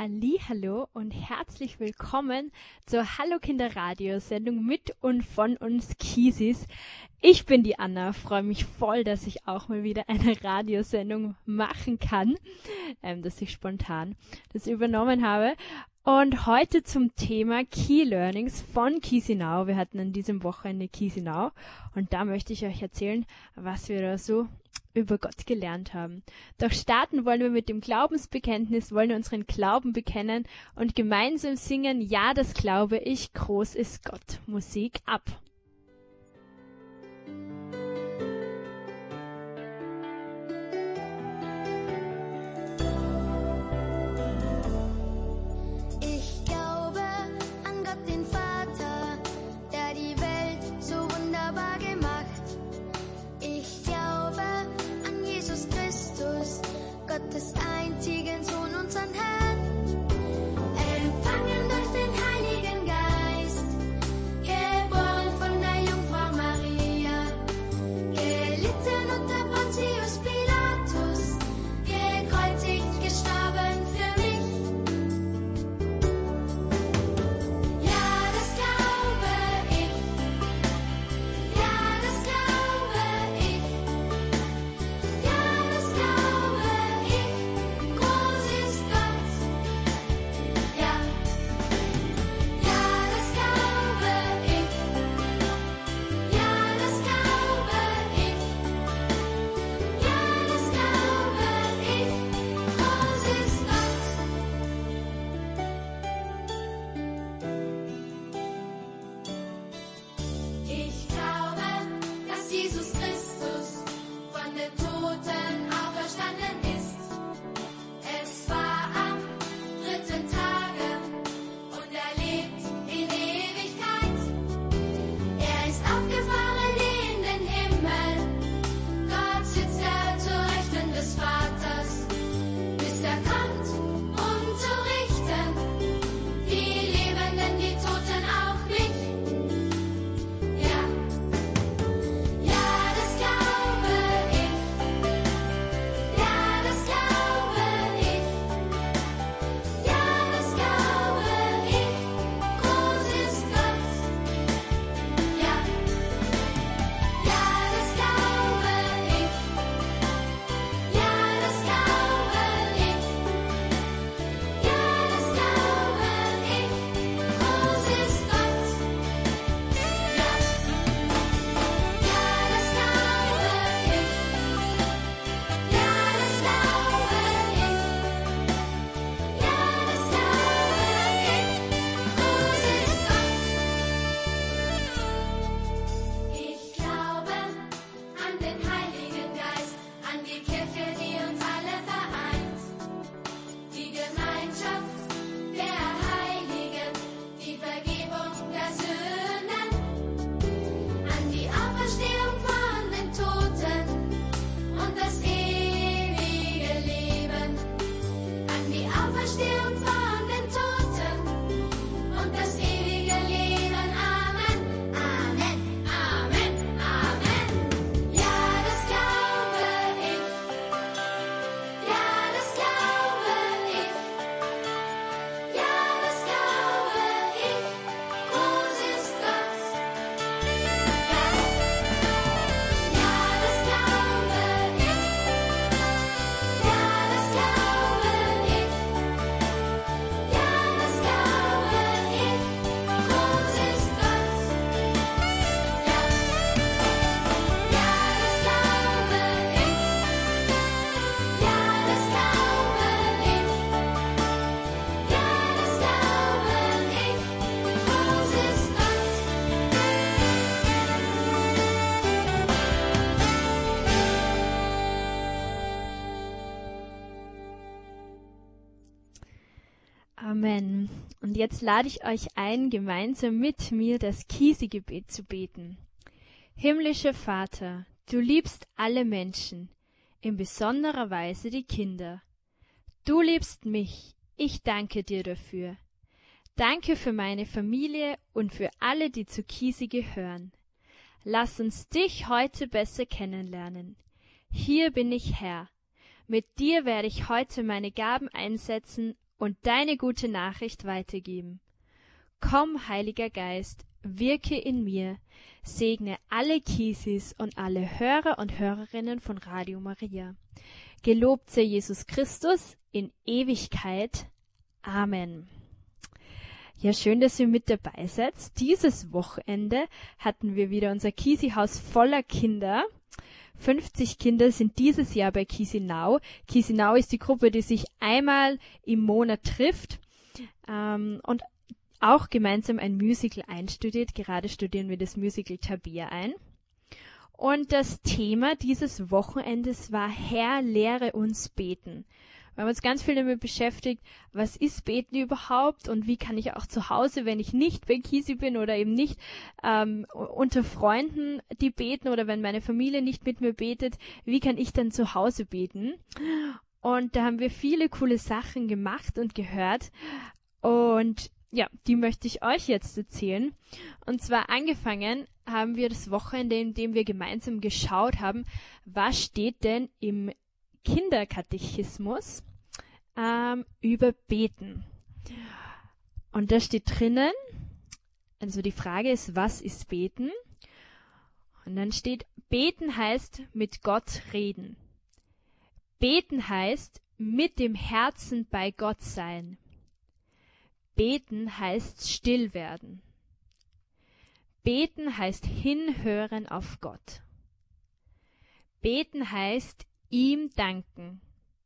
Hallihallo und herzlich willkommen zur Hallo Kinder Radiosendung mit und von uns Kiesis. Ich bin die Anna, freue mich voll, dass ich auch mal wieder eine Radiosendung machen kann, dass ich spontan das übernommen habe. Und heute zum Thema Key Learnings von Chisinau. Wir hatten an diesem Wochenende Chisinau und da möchte ich euch erzählen, was wir da so über Gott gelernt haben. Doch starten wollen wir mit dem Glaubensbekenntnis, wollen wir unseren Glauben bekennen und gemeinsam singen, ja, das glaube ich, groß ist Gott. Musik ab. Gottes einzigen Sohn, unseren Herrn, empfangen durch den Heiligen Geist, geboren von der Jungfrau Maria, gelitten unter Pontius Pilatus, gekreuzigt, gestorben für mich. Ja, das glaube ich, ja, das glaube ich, ja, das glaube ich. Groß ist Gott, ja, ja, das glaube ich, ja, das glaube ich, ja, das glaube ich, groß ist Gott. Ich glaube, dass Jesus Christus von den Toten auferstanden ist. Es war am 3. Tage und er lebt in Ewigkeit. Er ist aufgefahren in den Himmel. Gott sitzt zur Rechten des Vaters, bis er kommt, um zu richten die Lebenden, die Toten auch nicht. Ja, ja, das glaube ich. Ja, das glaube ich. Ja, das glaube ich. Groß ist Gott. Ja, ja, das glaube ich. Ja, das glaube ich. Ja, das glaube ich. Groß ist Gott. Ja, ja, das glaube ich. Ja, das glaube ich. Ja, das glaube ich. Groß ist Gott. Ich glaube an den Heiligen Geist, an die Kirche, die uns alle vereint, die Gemeinschaft der Heiligen, die Vergebung der Sünden, an die Auferstehung von den Toten und das ewige Leben, an die Auferstehung von den Toten und das ewige Leben. Amen, Amen, Amen, Amen. Ja, das glaube ich. Ja, das glaube ich. Ja, das glaube ich. Groß ist Gott. Ja, ja, das glaube ich. Ja, das glaube ich. Ja, das glaube ich. Groß ist Gott. Ja, ja, das glaube ich. Ja, das glaube ich. Ja, das glaube ich. Groß ist Gott. Amen. Und jetzt lade ich euch ein, gemeinsam mit mir das Kisi-Gebet zu beten. Himmlischer Vater, du liebst alle Menschen, in besonderer Weise die Kinder. Du liebst mich, ich danke dir dafür. Danke für meine Familie und für alle, die zu Kisi gehören. Lass uns dich heute besser kennenlernen. Hier bin ich Herr. Mit dir werde ich heute meine Gaben einsetzen und deine gute Nachricht weitergeben. Komm, Heiliger Geist, wirke in mir, segne alle Kiesis und alle Hörer und Hörerinnen von Radio Maria. Gelobt sei Jesus Christus in Ewigkeit. Amen. Ja, schön, dass ihr mit dabei seid. Dieses Wochenende hatten wir wieder unser Kisi-Haus voller Kinder. 50 Kinder sind dieses Jahr bei Chisinau. Chisinau ist die Gruppe, die sich einmal im Monat trifft und auch gemeinsam ein Musical einstudiert. Gerade studieren wir das Musical Tabea ein. Und das Thema dieses Wochenendes war: Herr, lehre uns beten. Wir haben uns ganz viel damit beschäftigt, was ist Beten überhaupt und wie kann ich auch zu Hause, wenn ich nicht bei Kisi bin oder eben nicht unter Freunden, die beten, oder wenn meine Familie nicht mit mir betet, wie kann ich dann zu Hause beten? Und da haben wir viele coole Sachen gemacht und gehört, und ja, die möchte ich euch jetzt erzählen. Und zwar angefangen haben wir das Wochenende, in dem wir gemeinsam geschaut haben, was steht denn im Kinderkatechismus über Beten. Und da steht drinnen, also die Frage ist, was ist Beten? Und dann steht, Beten heißt mit Gott reden. Beten heißt mit dem Herzen bei Gott sein. Beten heißt still werden. Beten heißt hinhören auf Gott. Beten heißt ihm danken.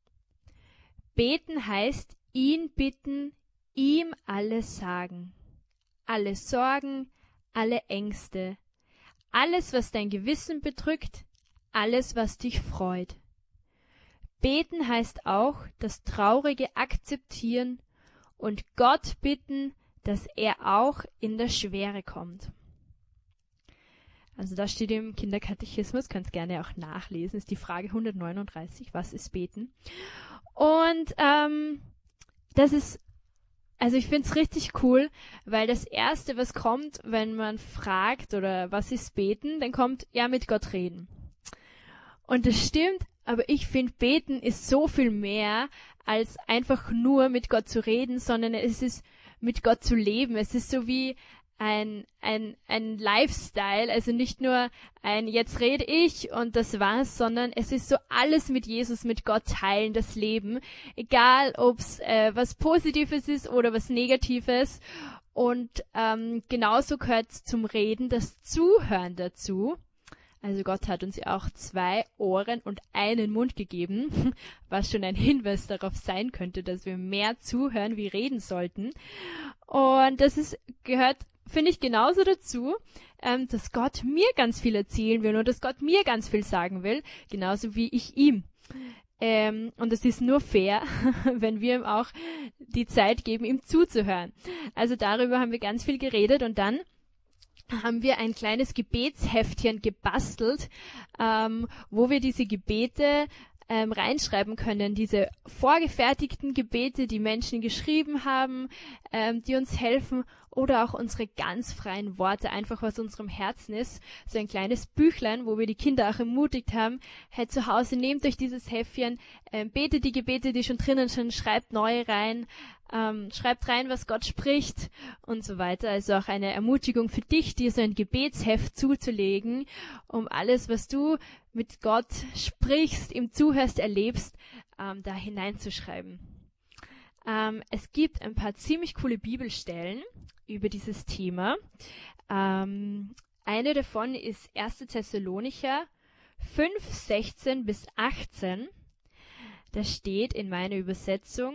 Beten heißt ihn bitten, ihm alles sagen. Alle Sorgen, alle Ängste, alles, was dein Gewissen bedrückt, alles, was dich freut. Beten heißt auch das Traurige akzeptieren und Gott bitten, dass er auch in der Schwere kommt. Also das steht im Kinderkatechismus, könnt gerne auch nachlesen, ist die Frage 139, was ist Beten? Und das ist, also ich finde es richtig cool, weil das Erste, was kommt, wenn man fragt, oder was ist Beten, dann kommt, ja, mit Gott reden. Und das stimmt, aber ich finde, Beten ist so viel mehr, als einfach nur mit Gott zu reden, sondern es ist mit Gott zu leben. Es ist so wie ein Lifestyle, also nicht nur ein jetzt rede ich und das war's, sondern es ist so alles mit Jesus, mit Gott teilen, das Leben, egal ob's was Positives ist oder was Negatives. Und genauso gehört zum Reden das Zuhören dazu. Also Gott hat uns ja auch 2 Ohren und einen Mund gegeben, was schon ein Hinweis darauf sein könnte, dass wir mehr zuhören wie reden sollten. Und das gehört, finde ich, genauso dazu, dass Gott mir ganz viel erzählen will und dass Gott mir ganz viel sagen will, genauso wie ich ihm. Und es ist nur fair, wenn wir ihm auch die Zeit geben, ihm zuzuhören. Also darüber haben wir ganz viel geredet, und dann haben wir ein kleines Gebetsheftchen gebastelt, wo wir diese Gebete reinschreiben können, diese vorgefertigten Gebete, die Menschen geschrieben haben, die uns helfen, oder auch unsere ganz freien Worte, einfach was unserem Herzen ist. So ein kleines Büchlein, wo wir die Kinder auch ermutigt haben, hey, zu Hause nehmt euch dieses Heftchen, betet die Gebete, die schon drinnen sind, schreibt neue rein, schreibt rein, was Gott spricht und so weiter. Also auch eine Ermutigung für dich, dir so ein Gebetsheft zuzulegen, um alles, was du mit Gott sprichst, ihm zuhörst, erlebst, da hineinzuschreiben. Es gibt ein paar ziemlich coole Bibelstellen über dieses Thema. Eine davon ist 1. Thessalonicher 5, 16 bis 18. Da steht in meiner Übersetzung: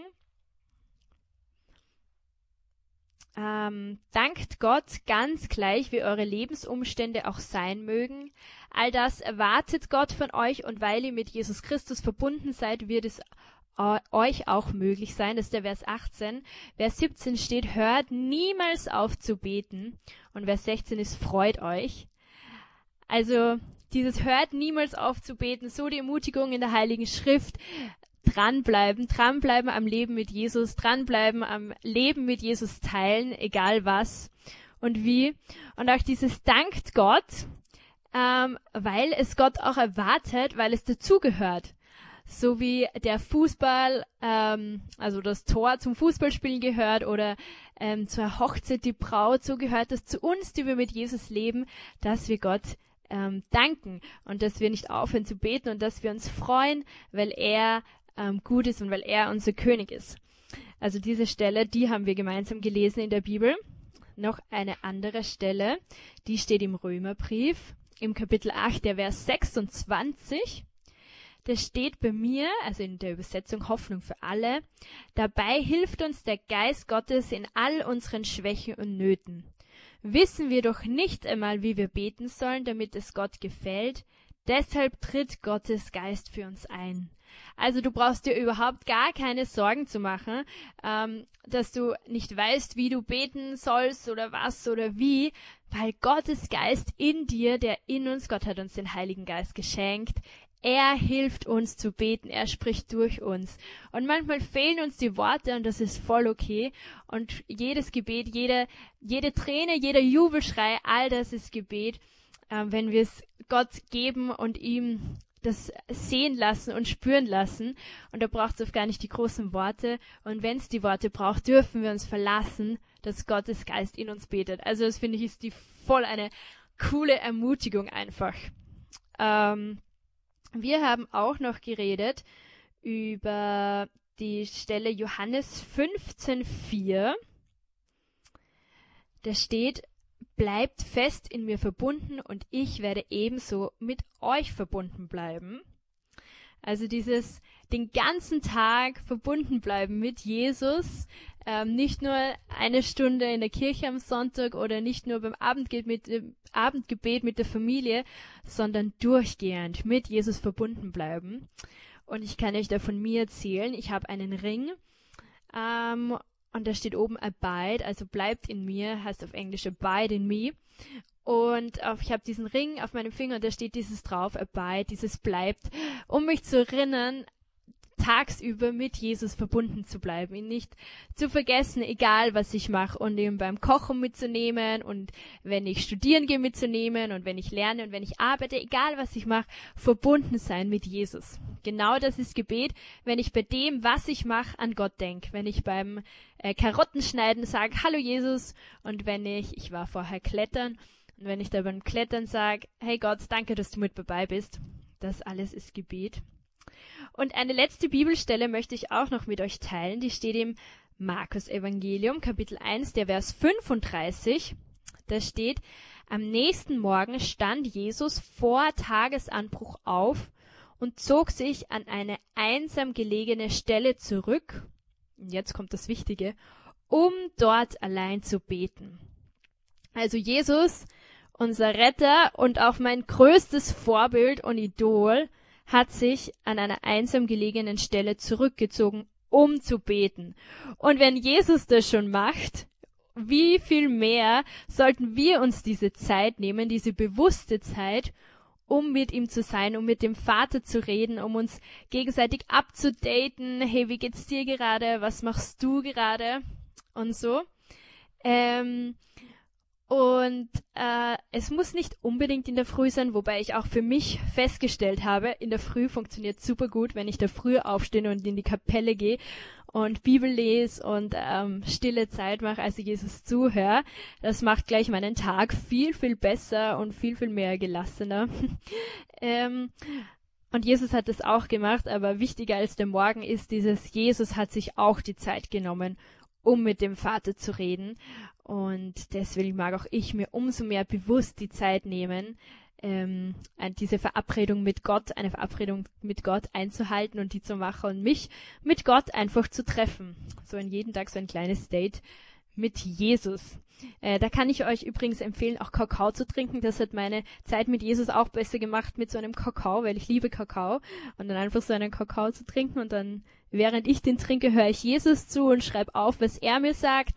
dankt Gott ganz gleich, wie eure Lebensumstände auch sein mögen. All das erwartet Gott von euch, und weil ihr mit Jesus Christus verbunden seid, wird es euch auch möglich sein. Das ist der Vers 18. Vers 17 steht, hört niemals auf zu beten. Und Vers 16 ist, freut euch. Also dieses hört niemals auf zu beten, so die Ermutigung in der Heiligen Schrift. Dranbleiben am Leben mit Jesus, dranbleiben am Leben mit Jesus teilen, egal was und wie. Und auch dieses dankt Gott, weil es Gott auch erwartet, weil es dazugehört. so wie der Fußball, also das Tor zum Fußballspielen gehört oder zur Hochzeit die Braut, so gehört es zu uns, die wir mit Jesus leben, dass wir Gott danken und dass wir nicht aufhören zu beten und dass wir uns freuen, weil er gut ist und weil er unser König ist. Also diese Stelle, die haben wir gemeinsam gelesen in der Bibel. Noch eine andere Stelle, die steht im Römerbrief, im Kapitel 8, der Vers 26. Da steht bei mir, also in der Übersetzung Hoffnung für alle, dabei hilft uns der Geist Gottes in all unseren Schwächen und Nöten. Wissen wir doch nicht einmal, wie wir beten sollen, damit es Gott gefällt. Deshalb tritt Gottes Geist für uns ein. Also du brauchst dir überhaupt gar keine Sorgen zu machen, dass du nicht weißt, wie du beten sollst oder was oder wie, weil Gottes Geist in dir, der in uns, Gott hat uns den Heiligen Geist geschenkt, er hilft uns zu beten, er spricht durch uns. Und manchmal fehlen uns die Worte und das ist voll okay. Und jedes Gebet, jede Träne, jeder Jubelschrei, all das ist Gebet, wenn wir es Gott geben und ihm das sehen lassen und spüren lassen. Und da braucht es oft gar nicht die großen Worte. Und wenn es die Worte braucht, dürfen wir uns verlassen, dass Gottes Geist in uns betet. Also das finde ich ist voll eine coole Ermutigung einfach. Wir haben auch noch geredet über die Stelle Johannes 15,4. Da steht, bleibt fest in mir verbunden und ich werde ebenso mit euch verbunden bleiben. Also den ganzen Tag verbunden bleiben mit Jesus, nicht nur eine Stunde in der Kirche am Sonntag oder nicht nur beim Abendgebet mit der Familie, sondern durchgehend mit Jesus verbunden bleiben. Und ich kann euch da von mir erzählen, ich habe einen Ring, und da steht oben Abide, also bleibt in mir, heißt auf Englisch Abide in me. Und ich habe diesen Ring auf meinem Finger und da steht dieses drauf, Abide, dieses bleibt, um mich zu erinnern, tagsüber mit Jesus verbunden zu bleiben, ihn nicht zu vergessen, egal was ich mache, und ihn beim Kochen mitzunehmen und wenn ich studieren gehe mitzunehmen und wenn ich lerne und wenn ich arbeite, egal was ich mache, verbunden sein mit Jesus. Genau das ist Gebet, wenn ich bei dem, was ich mache, an Gott denke. Wenn ich beim Karottenschneiden sage, hallo Jesus, und wenn ich war vorher klettern, und wenn ich da beim Klettern sage, hey Gott, danke, dass du mit dabei bist, das alles ist Gebet. Und eine letzte Bibelstelle möchte ich auch noch mit euch teilen, die steht im Markus-Evangelium, Kapitel 1, der Vers 35. Da steht, am nächsten Morgen stand Jesus vor Tagesanbruch auf und zog sich an eine einsam gelegene Stelle zurück, und jetzt kommt das Wichtige, um dort allein zu beten. Also Jesus, unser Retter und auch mein größtes Vorbild und Idol, hat sich an einer einsam gelegenen Stelle zurückgezogen, um zu beten. Und wenn Jesus das schon macht, wie viel mehr sollten wir uns diese Zeit nehmen, diese bewusste Zeit, um mit ihm zu sein, um mit dem Vater zu reden, um uns gegenseitig abzudaten. Hey, wie geht's dir gerade? Was machst du gerade? Und so. Es muss nicht unbedingt in der Früh sein, wobei ich auch für mich festgestellt habe, in der Früh funktioniert super gut, wenn ich da früh aufstehe und in die Kapelle gehe und Bibel lese und stille Zeit mache, als ich Jesus zuhöre. Das macht gleich meinen Tag viel, viel besser und viel, viel mehr gelassener. Und Jesus hat das auch gemacht, aber wichtiger als der Morgen ist Jesus hat sich auch die Zeit genommen, um mit dem Vater zu reden. Und deswegen mag auch ich mir umso mehr bewusst die Zeit nehmen, diese Verabredung mit Gott, eine Verabredung mit Gott einzuhalten und die zu machen und mich mit Gott einfach zu treffen. So jeden Tag so ein kleines Date mit Jesus. Da kann ich euch übrigens empfehlen, auch Kakao zu trinken. Das hat meine Zeit mit Jesus auch besser gemacht mit so einem Kakao, weil ich liebe Kakao. Und dann einfach so einen Kakao zu trinken und dann, während ich den trinke, höre ich Jesus zu und schreibe auf, was er mir sagt.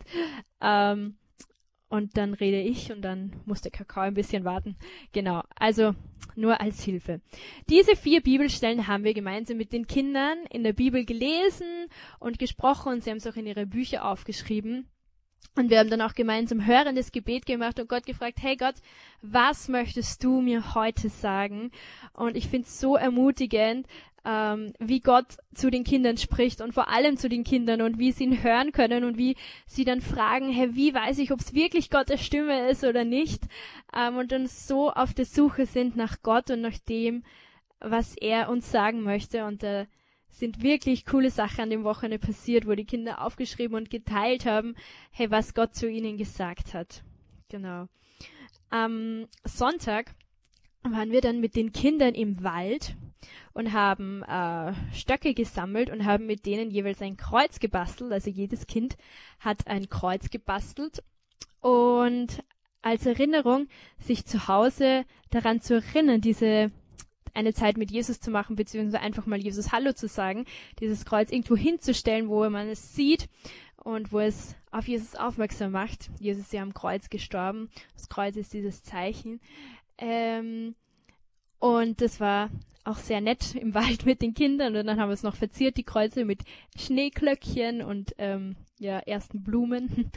Und dann rede ich und dann muss der Kakao ein bisschen warten. Genau, also nur als Hilfe. Diese 4 Bibelstellen haben wir gemeinsam mit den Kindern in der Bibel gelesen und gesprochen und sie haben es auch in ihre Bücher aufgeschrieben. Und wir haben dann auch gemeinsam hörendes Gebet gemacht und Gott gefragt, hey Gott, was möchtest du mir heute sagen? Und ich finde es so ermutigend, wie Gott zu den Kindern spricht und vor allem zu den Kindern und wie sie ihn hören können und wie sie dann fragen, hey, wie weiß ich, ob es wirklich Gottes Stimme ist oder nicht? Und dann so auf der Suche sind nach Gott und nach dem, was er uns sagen möchte. Und sind wirklich coole Sachen an dem Wochenende passiert, wo die Kinder aufgeschrieben und geteilt haben, hey, was Gott zu ihnen gesagt hat. Genau. Am Sonntag waren wir dann mit den Kindern im Wald und haben Stöcke gesammelt und haben mit denen jeweils ein Kreuz gebastelt. Also jedes Kind hat ein Kreuz gebastelt. Und als Erinnerung, sich zu Hause daran zu erinnern, eine Zeit mit Jesus zu machen, beziehungsweise einfach mal Jesus Hallo zu sagen, dieses Kreuz irgendwo hinzustellen, wo man es sieht und wo es auf Jesus aufmerksam macht. Jesus ist ja am Kreuz gestorben. Das Kreuz ist dieses Zeichen. Und das war auch sehr nett im Wald mit den Kindern. Und dann haben wir es noch verziert, die Kreuze mit Schneeglöckchen und ersten Blumen.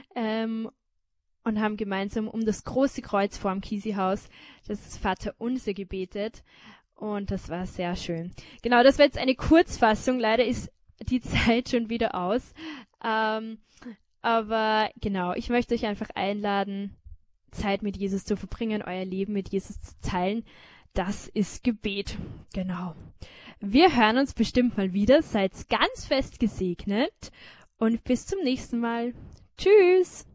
Und haben gemeinsam um das große Kreuz vorm Kisi-Haus das Vaterunser gebetet. Und das war sehr schön. Genau, das war jetzt eine Kurzfassung. Leider ist die Zeit schon wieder aus. Aber genau, ich möchte euch einfach einladen, Zeit mit Jesus zu verbringen, euer Leben mit Jesus zu teilen. Das ist Gebet. Genau. Wir hören uns bestimmt mal wieder. Seid ganz fest gesegnet. Und bis zum nächsten Mal. Tschüss!